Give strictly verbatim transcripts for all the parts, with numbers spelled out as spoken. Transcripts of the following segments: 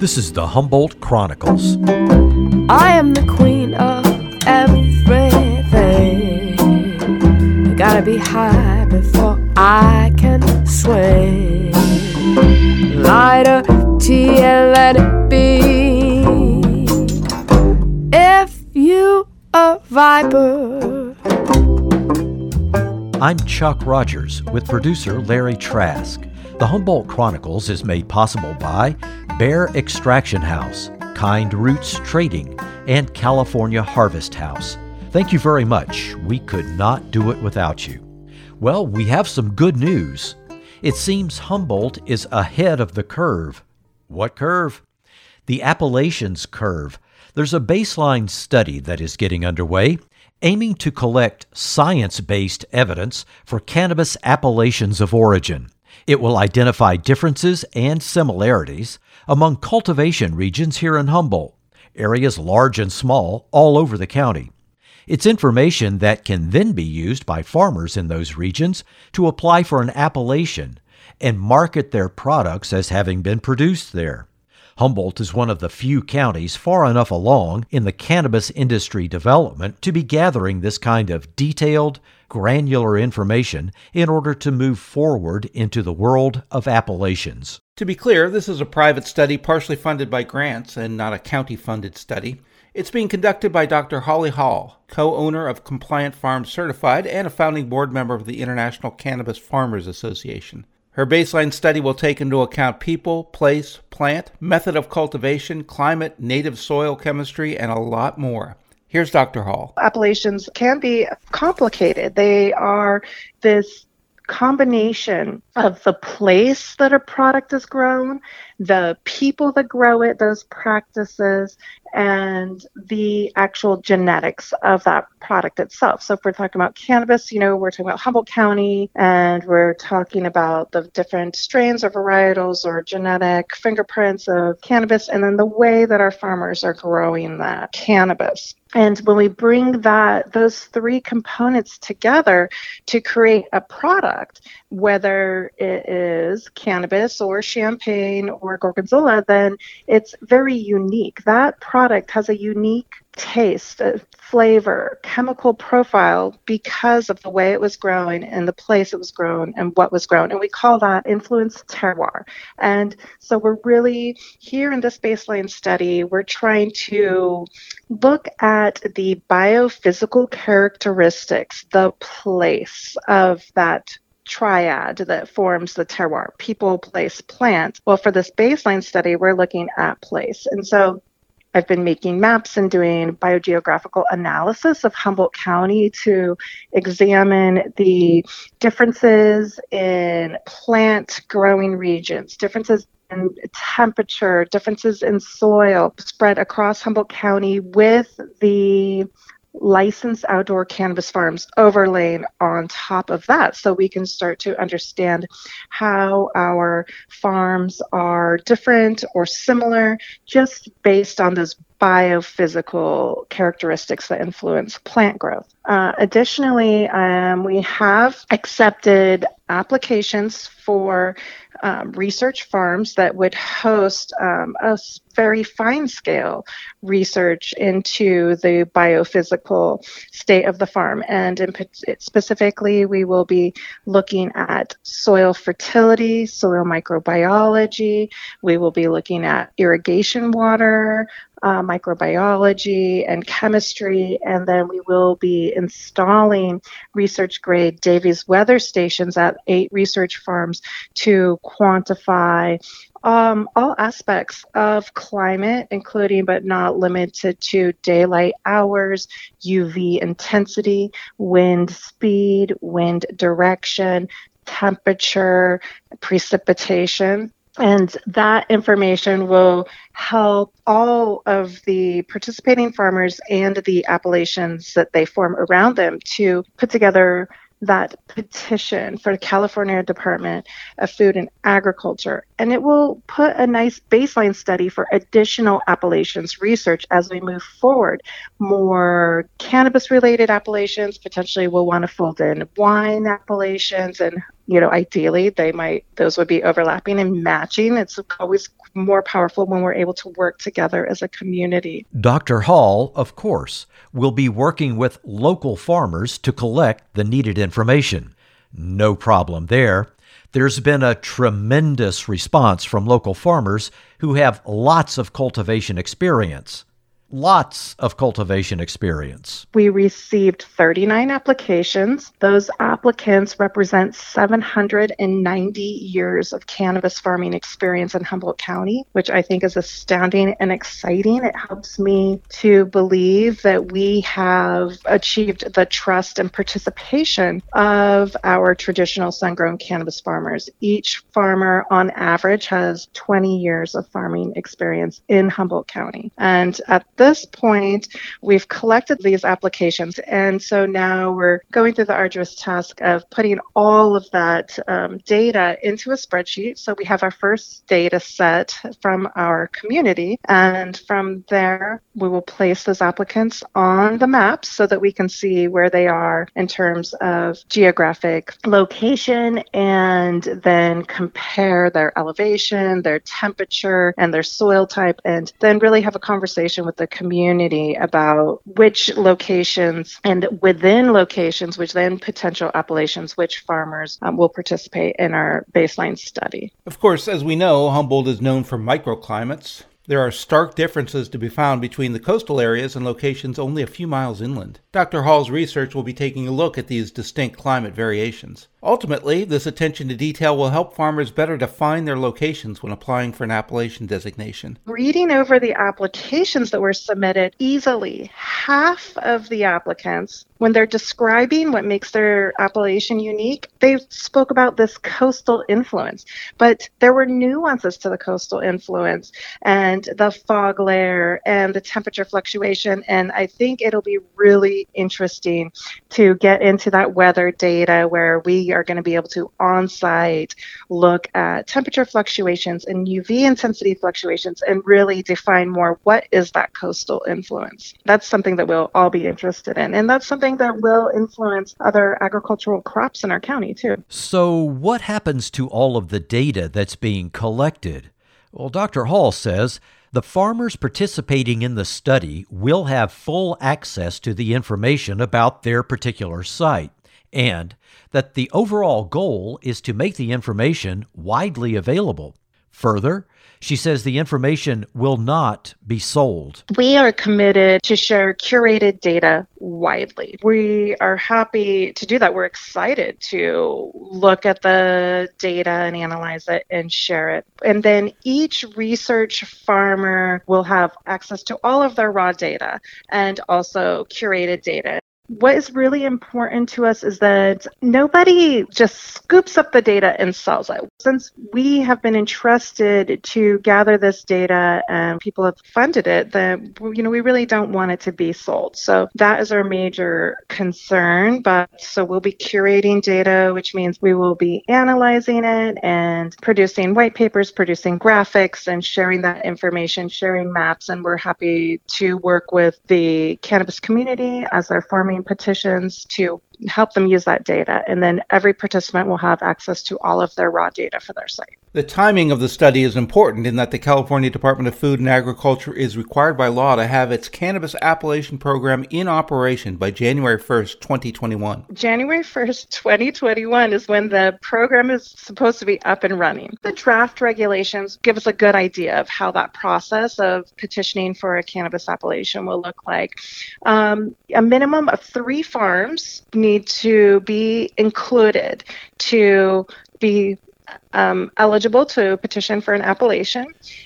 This is the Humboldt Chronicles. I am the queen of everything. I gotta be high before I can sway. Light a tea and let it be. If you a viper. I'm Chuck Rogers with producer Larry Trask. The Humboldt Chronicles is made possible by Bear Extraction House, Kind Roots Trading, and California Harvest House. Thank you very much. We could not do it without you. Well, we have some good news. It seems Humboldt is ahead of the curve. What curve? The Appalachians curve. There's a baseline study that is getting underway, aiming to collect science-based evidence for cannabis appellations of origin. It will identify differences and similarities among cultivation regions here in Humboldt, areas large and small all over the county. It's information that can then be used by farmers in those regions to apply for an appellation and market their products as having been produced there. Humboldt is one of the few counties far enough along in the cannabis industry development to be gathering this kind of detailed, granular information in order to move forward into the world of appellations. To be clear, this is a private study partially funded by grants and not a county-funded study. It's being conducted by Doctor Holly Hall, co-owner of Compliant Farms Certified and a founding board member of the International Cannabis Farmers Association. Her baseline study will take into account people, place, plant, method of cultivation, climate, native soil chemistry, and a lot more. Here's Doctor Hall. Appellations can be complicated. They are this combination of the place that a product is grown, the people that grow it, those practices, and the actual genetics of that product itself. So if we're talking about cannabis, you know, we're talking about Humboldt County, and we're talking about the different strains or varietals or genetic fingerprints of cannabis, and then the way that our farmers are growing that cannabis. And when we bring that, those three components together to create a product, whether it is cannabis or champagne or gorgonzola, then it's very unique. That product has a unique taste, a flavor, chemical profile because of the way it was grown and the place it was grown and what was grown. And we call that influence terroir. And so we're really, here in this baseline study, we're trying to look at the biophysical characteristics, the place of that triad that forms the terroir, people, place, plant. Well, for this baseline study, we're looking at place. And so I've been making maps and doing biogeographical analysis of Humboldt County to examine the differences in plant growing regions, differences in temperature, differences in soil spread across Humboldt County with the licensed outdoor cannabis farms overlaying on top of that, so we can start to understand how our farms are different or similar just based on those biophysical characteristics that influence plant growth. Uh, additionally, um, we have accepted applications for um, research farms that would host um, a very fine scale research into the biophysical state of the farm. And in, specifically, we will be looking at soil fertility, soil microbiology. We will be looking at irrigation water, Uh, microbiology and chemistry, and then we will be installing research-grade Davies weather stations at eight research farms to quantify um, all aspects of climate, including but not limited to daylight hours, U V intensity, wind speed, wind direction, temperature, precipitation. And that information will help all of the participating farmers and the appellations that they form around them to put together that petition for the California Department of Food and Agriculture. And it will put a nice baseline study for additional appellations research as we move forward. More cannabis-related appellations, potentially we'll want to fold in wine appellations and you know, ideally they might, those would be overlapping and matching. It's always more powerful when we're able to work together as a community. Doctor Hall, of course, will be working with local farmers to collect the needed information. No problem there. There's been a tremendous response from local farmers who have lots of cultivation experience. Lots of cultivation experience. We received thirty-nine applications. Those applicants represent seven hundred ninety years of cannabis farming experience in Humboldt County, which I think is astounding and exciting. It helps me to believe that we have achieved the trust and participation of our traditional sun-grown cannabis farmers. Each farmer, on average, has twenty years of farming experience in Humboldt County. And at this point, we've collected these applications, and so now we're going through the arduous task of putting all of that um, data into a spreadsheet. So we have our first data set from our community, and from there, we will place those applicants on the maps so that we can see where they are in terms of geographic location, and then compare their elevation, their temperature, and their soil type, and then really have a conversation with the community about which locations and within locations, which then potential appellations, which farmers um, will participate in our baseline study. Of course, as we know, Humboldt is known for microclimates. There are stark differences to be found between the coastal areas and locations only a few miles inland. Doctor Hall's research will be taking a look at these distinct climate variations. Ultimately, this attention to detail will help farmers better define their locations when applying for an appellation designation. Reading over the applications that were submitted, easily half of the applicants, when they're describing what makes their appellation unique, they spoke about this coastal influence. But there were nuances to the coastal influence and the fog layer and the temperature fluctuation. And I think it'll be really interesting to get into that weather data where we are going to be able to on-site look at temperature fluctuations and U V intensity fluctuations and really define more what is that coastal influence. That's something that we'll all be interested in. And that's something that will influence other agricultural crops in our county too. So what happens to all of the data that's being collected? Well, Doctor Hall says the farmers participating in the study will have full access to the information about their particular site, and that the overall goal is to make the information widely available. Further, she says the information will not be sold. We are committed to share curated data widely. We are happy to do that. We're excited to look at the data and analyze it and share it. And then each research farmer will have access to all of their raw data and also curated data. What is really important to us is that nobody just scoops up the data and sells it. Since we have been entrusted to gather this data and people have funded it, then you know we really don't want it to be sold. So that is our major concern. But so we'll be curating data, which means we will be analyzing it and producing white papers, producing graphics, and sharing that information, sharing maps. And we're happy to work with the cannabis community as our farming petitions to help them use that data. And then every participant will have access to all of their raw data for their site. The timing of the study is important in that the California Department of Food and Agriculture is required by law to have its cannabis appellation program in operation by January first, twenty twenty-one. January first, twenty twenty-one is when the program is supposed to be up and running. The draft regulations give us a good idea of how that process of petitioning for a cannabis appellation will look like. Um, a minimum of three farms need to be included to be Um, eligible to petition for an appellation.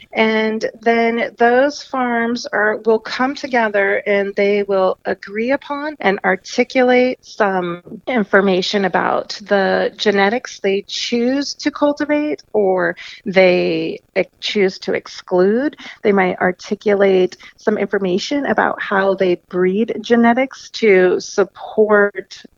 And then those farms are will come together and they will agree upon and articulate some information about the genetics they choose to cultivate or they choose to exclude. They might articulate some information about how they breed genetics to support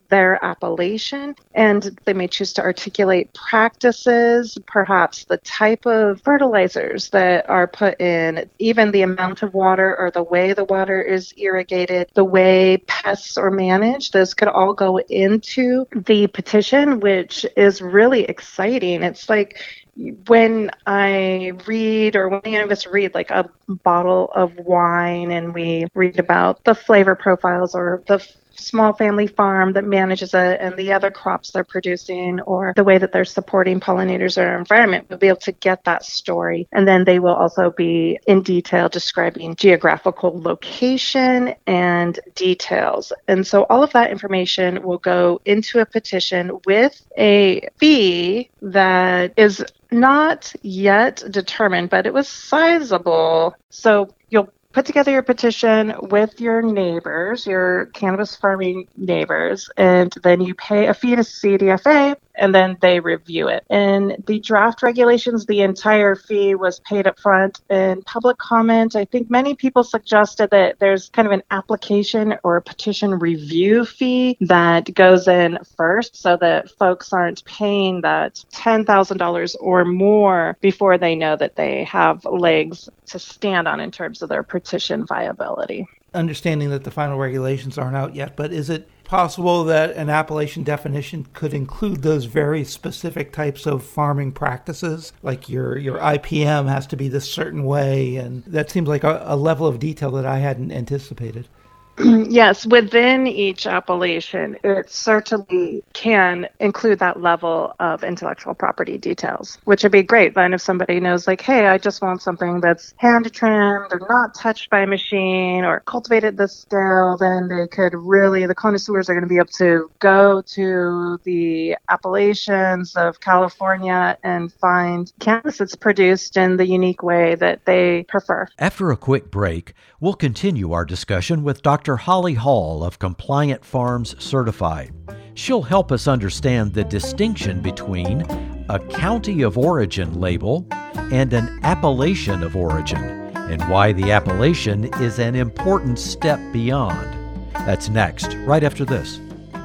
their appellation, and they may choose to articulate practices, perhaps the type of fertilizers that are put in, even the amount of water or the way the water is irrigated, the way pests are managed. Those could all go into the petition, which is really exciting. It's like when I read, or when any of us read like a bottle of wine and we read about the flavor profiles or the small family farm that manages it and the other crops they're producing, or the way that they're supporting pollinators or environment, we'll be able to get that story. And then they will also be in detail describing geographical location and details. And so all of that information will go into a petition with a fee that is not yet determined, but it was sizable. So you'll put together your petition with your neighbors, your cannabis farming neighbors, and then you pay a fee to C D F A, and then they review it. In the draft regulations, the entire fee was paid up front. In public comment, I think many people suggested that there's kind of an application or a petition review fee that goes in first, so that folks aren't paying that ten thousand dollars or more before they know that they have legs to stand on in terms of their petition viability. Understanding that the final regulations aren't out yet, but is it possible that an appellation definition could include those very specific types of farming practices? Like your, your I P M has to be this certain way, and that seems like a, a level of detail that I hadn't anticipated. Yes, within each appellation, it certainly can include that level of intellectual property details, which would be great. Then if somebody knows, like, hey, I just want something that's hand trimmed or not touched by a machine or cultivated this scale, then they could really, the connoisseurs are going to be able to go to the appellations of California and find cannabis that's produced in the unique way that they prefer. After a quick break, we'll continue our discussion with Doctor Holly Hall of Compliant Farms Certified. She'll help us understand the distinction between a county of origin label and an appellation of origin, and why the appellation is an important step beyond. That's next, right after this.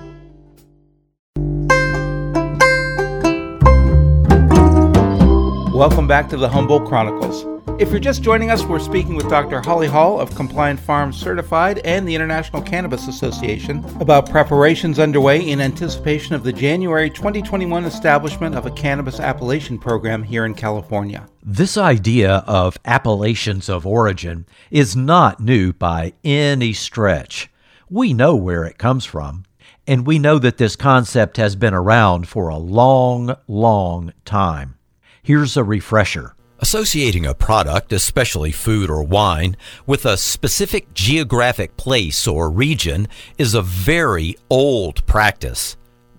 Welcome back to the Humboldt Chronicles. If you're just joining us, we're speaking with Doctor Holly Hall of Compliant Farms Certified and the International Cannabis Association about preparations underway in anticipation of the January twenty twenty-one establishment of a cannabis appellation program here in California. This idea of appellations of origin is not new by any stretch. We know where it comes from, and we know that this concept has been around for a long, long time. Here's a refresher. Associating a product, especially food or wine, with a specific geographic place or region is a very old practice.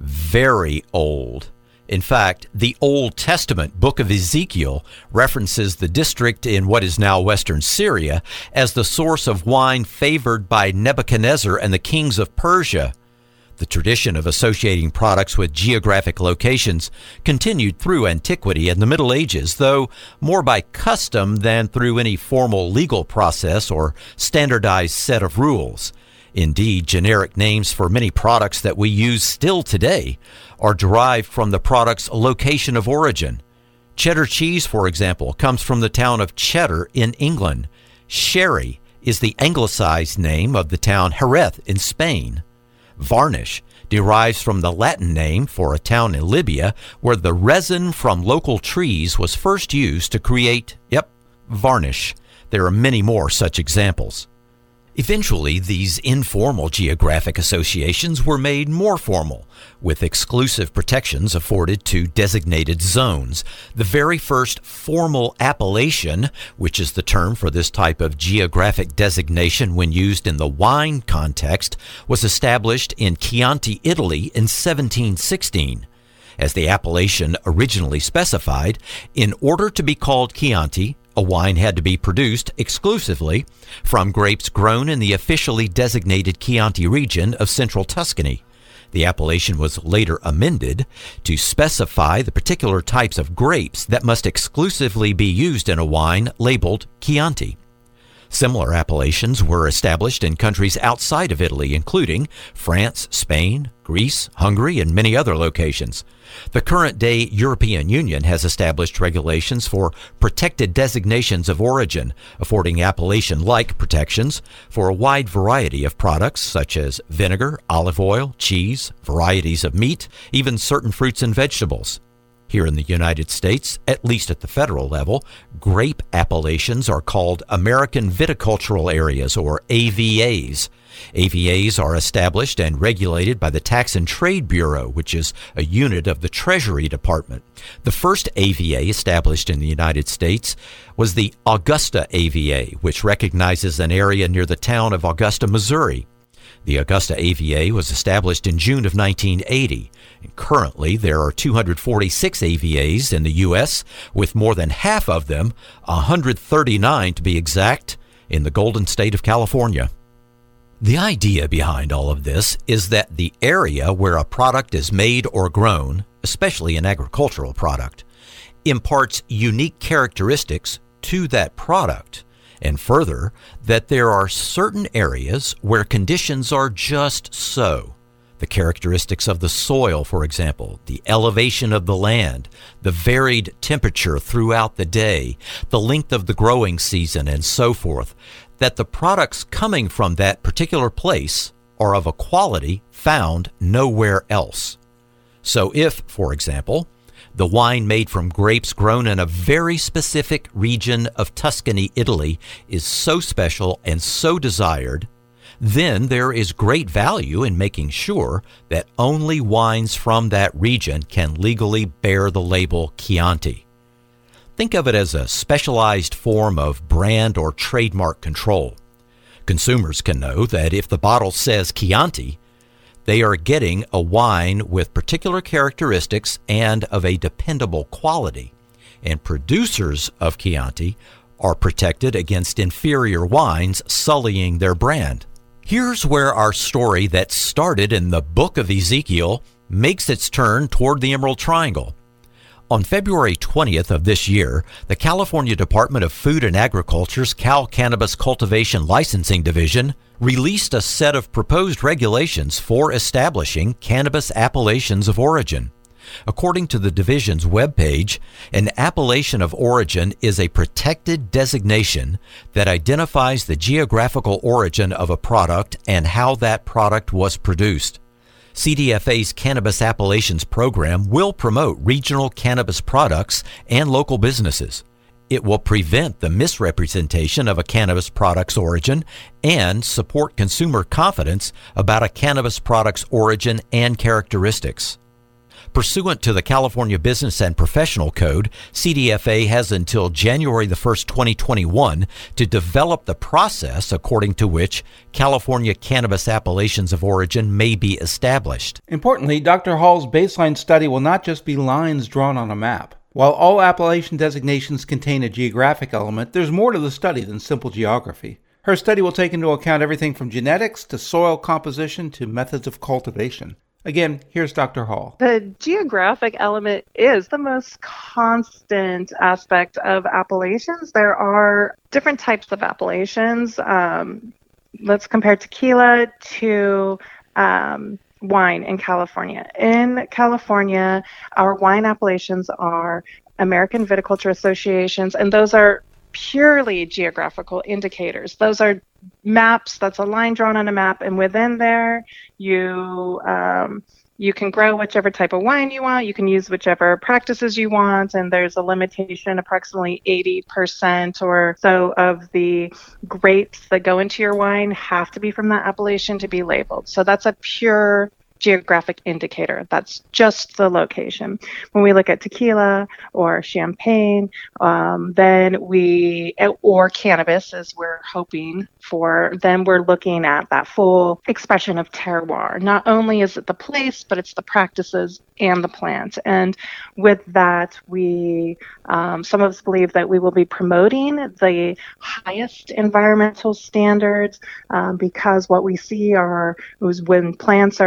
Very old. In fact, the Old Testament book of Ezekiel references the district in what is now Western Syria as the source of wine favored by Nebuchadnezzar and the kings of Persia. The tradition of associating products with geographic locations continued through antiquity and the Middle Ages, though more by custom than through any formal legal process or standardized set of rules. Indeed, generic names for many products that we use still today are derived from the product's location of origin. Cheddar cheese, for example, comes from the town of Cheddar in England. Sherry is the anglicized name of the town Jerez in Spain. Varnish derives from the Latin name for a town in Libya where the resin from local trees was first used to create, yep, varnish. There are many more such examples. Eventually, these informal geographic associations were made more formal, with exclusive protections afforded to designated zones. The very first formal appellation, which is the term for this type of geographic designation when used in the wine context, was established in Chianti, Italy in seventeen sixteen. As the appellation originally specified, in order to be called Chianti, a wine had to be produced exclusively from grapes grown in the officially designated Chianti region of central Tuscany. The appellation was later amended to specify the particular types of grapes that must exclusively be used in a wine labeled Chianti. Similar appellations were established in countries outside of Italy, including France, Spain, Greece, Hungary, and many other locations. The current-day European Union has established regulations for protected designations of origin, affording appellation-like protections for a wide variety of products such as vinegar, olive oil, cheese, varieties of meat, even certain fruits and vegetables. Here in the United States, at least at the federal level, grape appellations are called American Viticultural Areas, or A V As. A V As are established and regulated by the Tax and Trade Bureau, which is a unit of the Treasury Department. The first A V A established in the United States was the Augusta A V A, which recognizes an area near the town of Augusta, Missouri. The Augusta A V A was established in June of nineteen eighty. And currently, there are two hundred forty-six A V As in the U S, with more than half of them, one hundred thirty-nine to be exact, in the Golden State of California. The idea behind all of this is that the area where a product is made or grown, especially an agricultural product, imparts unique characteristics to that product. And further, that there are certain areas where conditions are just so. The characteristics of the soil, for example, the elevation of the land, the varied temperature throughout the day, the length of the growing season, and so forth, that the products coming from that particular place are of a quality found nowhere else. So if, for example, the wine made from grapes grown in a very specific region of Tuscany, Italy, is so special and so desired, then there is great value in making sure that only wines from that region can legally bear the label Chianti. Think of it as a specialized form of brand or trademark control. Consumers can know that if the bottle says Chianti, they are getting a wine with particular characteristics and of a dependable quality, and producers of Chianti are protected against inferior wines sullying their brand. Here's where our story that started in the book of Ezekiel makes its turn toward the Emerald Triangle. On February twentieth of this year, the California Department of Food and Agriculture's Cal Cannabis Cultivation Licensing Division released a set of proposed regulations for establishing cannabis appellations of origin. According to the division's webpage, an appellation of origin is a protected designation that identifies the geographical origin of a product and how that product was produced. C D F A's Cannabis Appellations program will promote regional cannabis products and local businesses. It will prevent the misrepresentation of a cannabis product's origin and support consumer confidence about a cannabis product's origin and characteristics. Pursuant to the California Business and Professional Code, C D F A has until January the first, twenty twenty-one to develop the process according to which California cannabis appellations of origin may be established. Importantly, Doctor Hall's baseline study will not just be lines drawn on a map. While all appellation designations contain a geographic element, there's more to the study than simple geography. Her study will take into account everything from genetics to soil composition to methods of cultivation. Again, here's Doctor Hall. The geographic element is the most constant aspect of appellations. There are different types of appellations. Um, let's compare tequila to um, wine in California. In California, our wine appellations are American Viticulture Associations, and those are purely geographical indicators. Those are maps, that's a line drawn on a map, and within there you um, you can grow whichever type of wine you want, you can use whichever practices you want, and there's a limitation. Approximately eighty percent or so of the grapes that go into your wine have to be from that appellation to be labeled. So that's a pure geographic indicator. That's just the location. When we look at tequila or champagne, um, then we, or cannabis as we're hoping for, then we're looking at that full expression of terroir. Not only is it the place, but it's the practices and the plant. And with that, we, um, some of us believe that we will be promoting the highest environmental standards um, because what we see are, is when plants are grown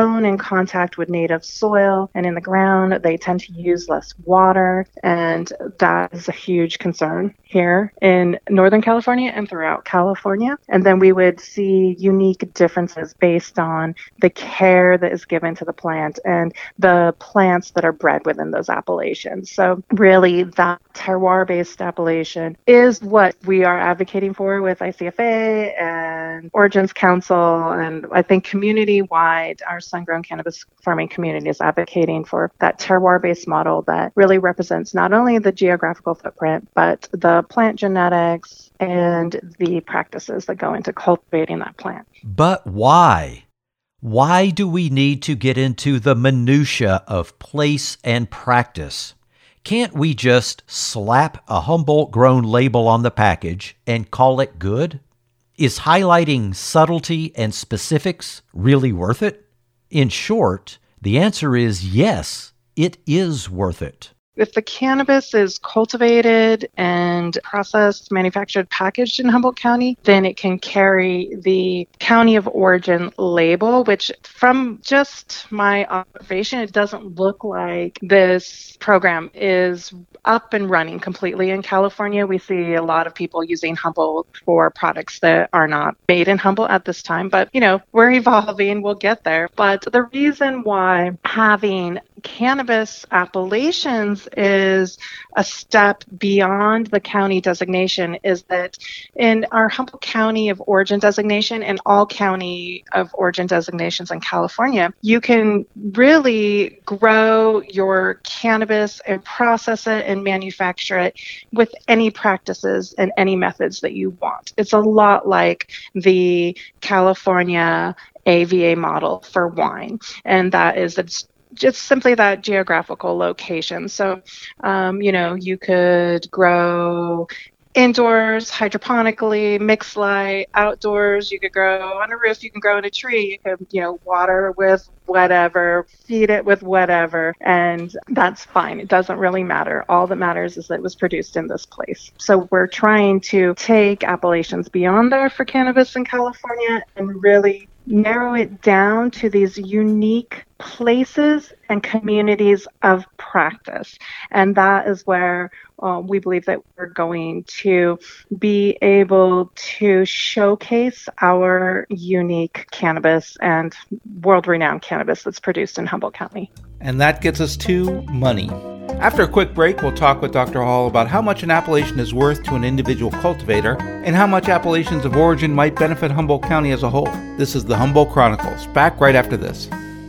grown in contact with native soil and in the ground, they tend to use less water, and that is a huge concern here in Northern California and throughout California. And then we would see unique differences based on the care that is given to the plant and the plants that are bred within those appellations. So really, that terroir-based appellation is what we are advocating for with I C F A and Origins Council, and I think community-wide, our sun-grown cannabis farming community is advocating for that terroir-based model that really represents not only the geographical footprint, but the plant genetics and the practices that go into cultivating that plant. But why? Why do we need to get into the minutia of place and practice? Can't we just slap a Humboldt-grown label on the package and call it good? Is highlighting subtlety and specifics really worth it? In short, the answer is yes, it is worth it. If the cannabis is cultivated and processed, manufactured, packaged in Humboldt County, then it can carry the county of origin label, which from just my observation, it doesn't look like this program is up and running completely in California. We see a lot of people using Humboldt for products that are not made in Humboldt at this time, but you know, we're evolving, we'll get there. But the reason why having cannabis appellations is a step beyond the county designation is that in our Humboldt County of Origin designation and all county of origin designations in California, you can really grow your cannabis and process it and manufacture it with any practices and any methods that you want. It's a lot like the California A V A model for wine, and that is it's just simply that geographical location. So, um, you know, you could grow indoors, hydroponically, mixed light, outdoors, you could grow on a roof, you can grow in a tree, you could, you know, water with whatever, feed it with whatever, and that's fine. It doesn't really matter. All that matters is that it was produced in this place. So we're trying to take appellations beyond there for cannabis in California and really narrow it down to these unique places and communities of practice. And that is where uh, we believe that we're going to be able to showcase our unique cannabis and world-renowned cannabis that's produced in Humboldt County. And that gets us to money. After a quick break, we'll talk with Doctor Hall about how much an appellation is worth to an individual cultivator and how much appellations of origin might benefit Humboldt County as a whole. This is the Humboldt Chronicles. Back right after this.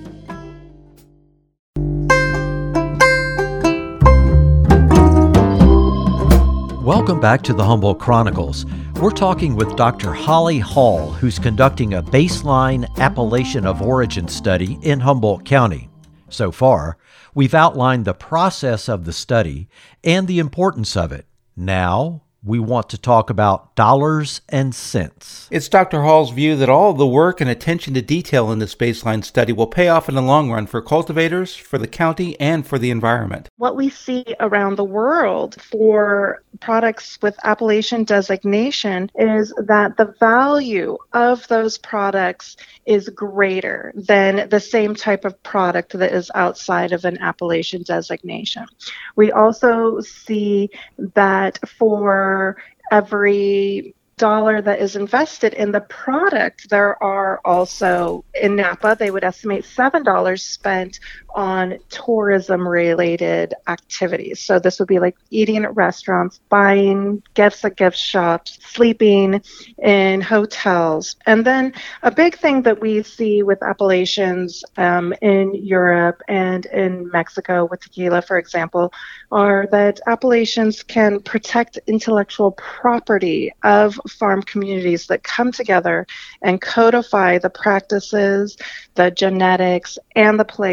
Welcome back to the Humboldt Chronicles. We're talking with Doctor Holly Hall, who's conducting a baseline appellation of origin study in Humboldt County. So far, we've outlined the process of the study and the importance of it. Now, we want to talk about dollars and cents. It's Doctor Hall's view that all of the work and attention to detail in this baseline study will pay off in the long run for cultivators, for the county, and for the environment. What we see around the world for products with appellation designation is that the value of those products is greater than the same type of product that is outside of an appellation designation. We also see that for every dollar that is invested in the product, there are also, in Napa, they would estimate seven dollars spent on tourism-related activities. So this would be like eating at restaurants, buying gifts at gift shops, sleeping in hotels. And then a big thing that we see with appellations um, in Europe and in Mexico with tequila, for example, are that appellations can protect intellectual property of farm communities that come together and codify the practices, the genetics, and the place within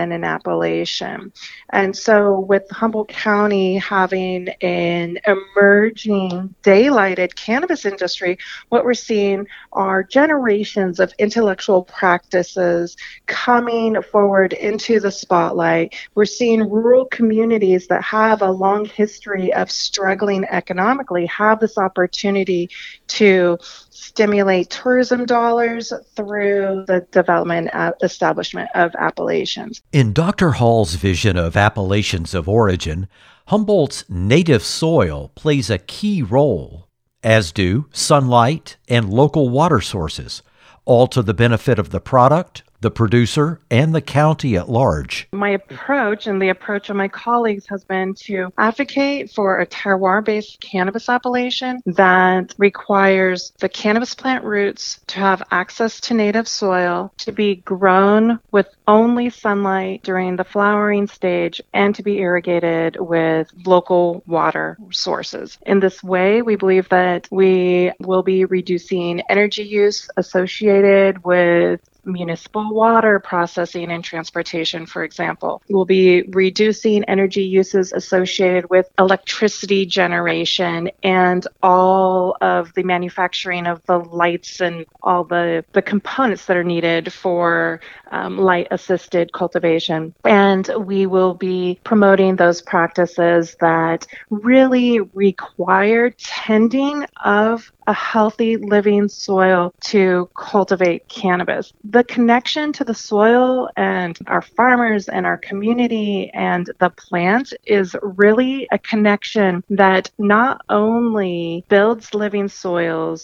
been an appellation. And so with Humboldt County having an emerging daylighted cannabis industry, what we're seeing are generations of intellectual practices coming forward into the spotlight. We're seeing rural communities that have a long history of struggling economically have this opportunity to stimulate tourism dollars through the development and establishment of appellations. In Doctor Hall's vision of appellations of origin, Humboldt's native soil plays a key role, as do sunlight and local water sources, all to the benefit of the product, the producer, and the county at large. My approach and the approach of my colleagues has been to advocate for a terroir-based cannabis appellation that requires the cannabis plant roots to have access to native soil, to be grown with only sunlight during the flowering stage, and to be irrigated with local water sources. In this way, we believe that we will be reducing energy use associated with municipal water processing and transportation, for example. We'll be reducing energy uses associated with electricity generation and all of the manufacturing of the lights and all the, the components that are needed for um, light-assisted cultivation. And we will be promoting those practices that really require tending of a healthy living soil to cultivate cannabis. The connection to the soil and our farmers and our community and the plant is really a connection that not only builds living soils,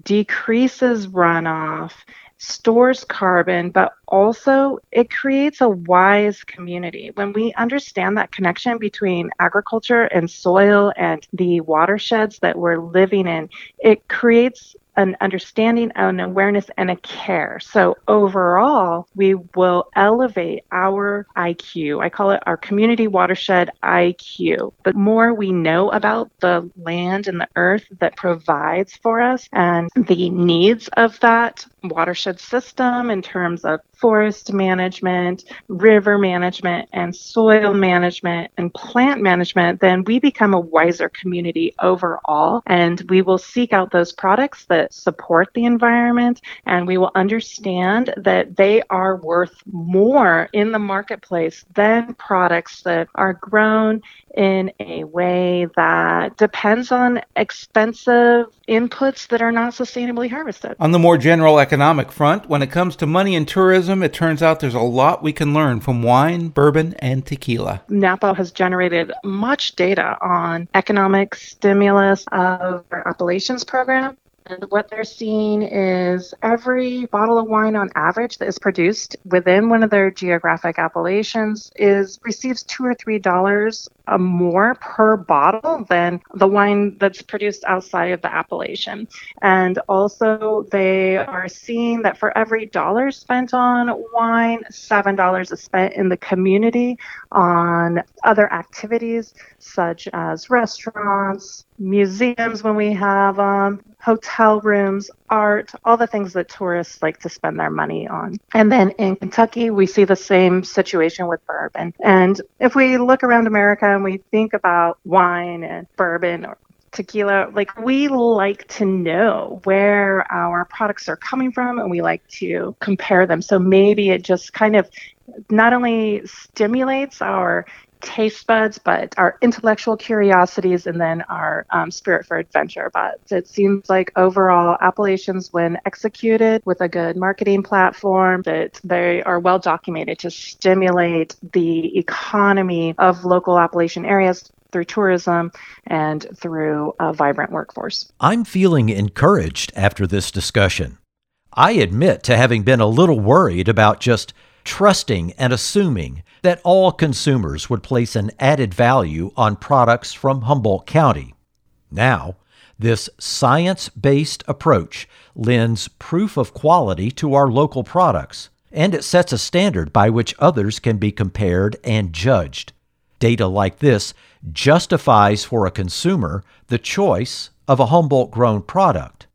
decreases runoff, stores carbon, but also it creates a wise community. When we understand that connection between agriculture and soil and the watersheds that we're living in, it creates an understanding, an awareness, and a care. So overall, we will elevate our I Q. I call it our community watershed I Q. The more we know about the land and the earth that provides for us and the needs of that watershed system in terms of forest management, river management, and soil management and plant management, then we become a wiser community overall, and we will seek out those products that support the environment, and we will understand that they are worth more in the marketplace than products that are grown in a way that depends on expensive inputs that are not sustainably harvested. On the more general economic front, when it comes to money and tourism, it turns out there's a lot we can learn from wine, bourbon, and tequila. Napa has generated much data on economic stimulus of our appellations program. And what they're seeing is every bottle of wine on average that is produced within one of their geographic appellations is receives two or three dollars more per bottle than the wine that's produced outside of the appellation. And also they are seeing that for every dollar spent on wine, seven dollars is spent in the community on other activities such as restaurants, museums when we have them, um, hotel rooms, art, all the things that tourists like to spend their money on. And then in Kentucky, we see the same situation with bourbon. And if we look around America and we think about wine and bourbon or tequila, like we like to know where our products are coming from and we like to compare them. So maybe it just kind of not only stimulates our taste buds, but our intellectual curiosities and then our um, spirit for adventure. But it seems like overall appellations, when executed with a good marketing platform, that they are well documented to stimulate the economy of local Appalachian areas through tourism and through a vibrant workforce. I'm feeling encouraged after this discussion. I admit to having been a little worried about just trusting and assuming that all consumers would place an added value on products from Humboldt County. Now, this science-based approach lends proof of quality to our local products, and it sets a standard by which others can be compared and judged. Data like this justifies for a consumer the choice of a Humboldt-grown product.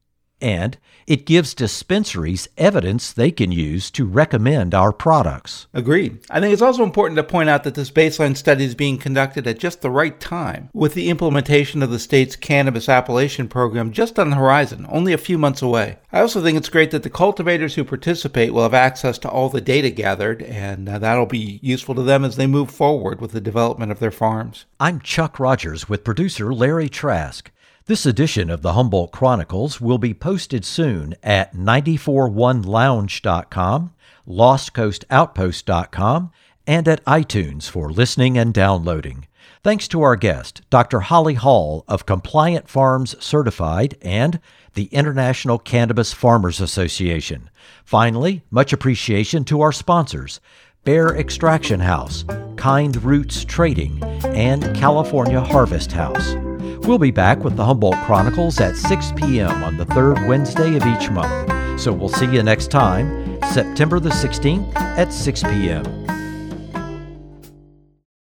And it gives dispensaries evidence they can use to recommend our products. Agreed. I think it's also important to point out that this baseline study is being conducted at just the right time, with the implementation of the state's cannabis appellation program just on the horizon, only a few months away. I also think it's great that the cultivators who participate will have access to all the data gathered, and uh, that'll be useful to them as they move forward with the development of their farms. I'm Chuck Rogers with producer Larry Trask. This edition of the Humboldt Chronicles will be posted soon at nine four one lounge dot com, lost coast outpost dot com, and at iTunes for listening and downloading. Thanks to our guest, Doctor Holly Hall of Compliant Farms Certified and the International Cannabis Farmers Association. Finally, much appreciation to our sponsors, Bear Extraction House, Kind Roots Trading, and California Harvest House. We'll be back with the Humboldt Chronicles at six p.m. on the third Wednesday of each month. So we'll see you next time, September the sixteenth at six p.m.